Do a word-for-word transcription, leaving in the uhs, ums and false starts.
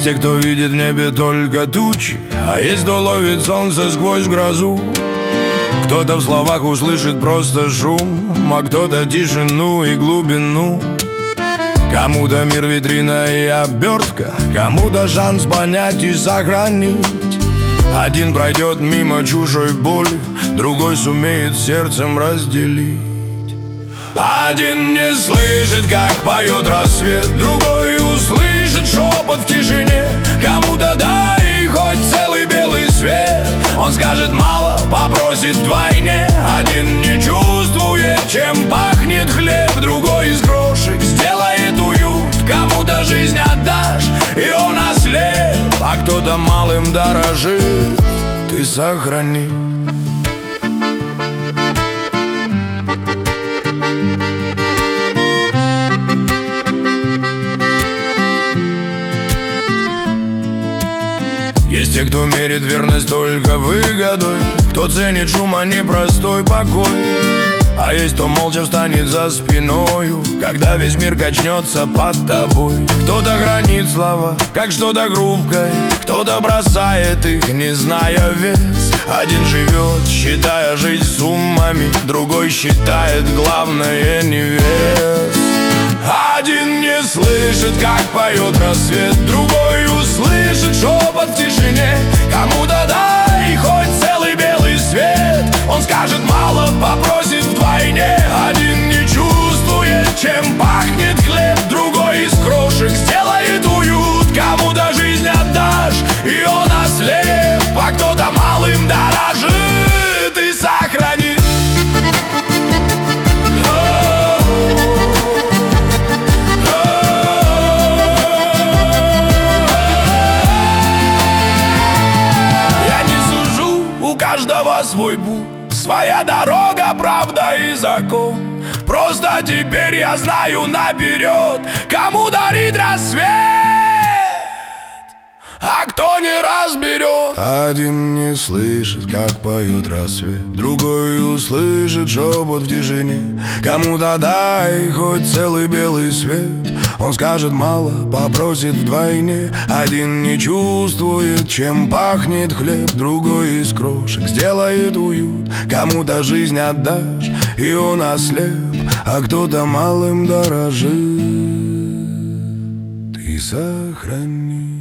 те, кто видит в небе только тучи, а есть кто ловит солнце сквозь грозу. Кто-то в словах услышит просто шум, а кто-то тишину и глубину. Кому-то мир витрина и обертка, кому-то шанс понять и сохранить. Один пройдет мимо чужой боли, другой сумеет сердцем разделить. Один не слышит, как поет рассвет, другой услышит шепот в тишине. Кому-то дай хоть целый белый свет, он скажет мало, попросит вдвойне. Один не чувствует, чем пахнет хлеб, другой из крошек сделает уют. Кому-то жизнь отдашь, и он ослеп, а кто-то малым дорожит, ты сохрани. Есть те, кто мерит верность только выгодой, кто ценит шум, а не простой покой. А есть кто молча встанет за спиною, когда весь мир качнется под тобой. Кто-то хранит слова, как что-то хрупкое, кто-то бросает их, не зная вес. Один живет, считая жизнь суммами, другой считает главное не вес. Один не слышит, как поет рассвет, другой услышит шепот в тишине. Кому-то дай хоть целый белый свет, он скажет мало, попросит вдвойне. Один не чувствует, чем пахнет хлеб, другой из крошек сделает уют. Кому-то жизнь отдашь, и он ослеп, а кто-то малым дорожит и сохранит. Каждого свой путь, своя дорога, правда и закон. Просто теперь я знаю наперед, кому дарит рассвет, а кто не разберет. Один не слышит, как поет рассвет, другой услышит шепот в тишине. Кому-то дай хоть целый белый свет, он скажет мало, попросит вдвойне. Один не чувствует, чем пахнет хлеб, другой из крошек сделает уют. Кому-то жизнь отдашь, и он ослеп, а кто-то малым дорожит, ты сохрани.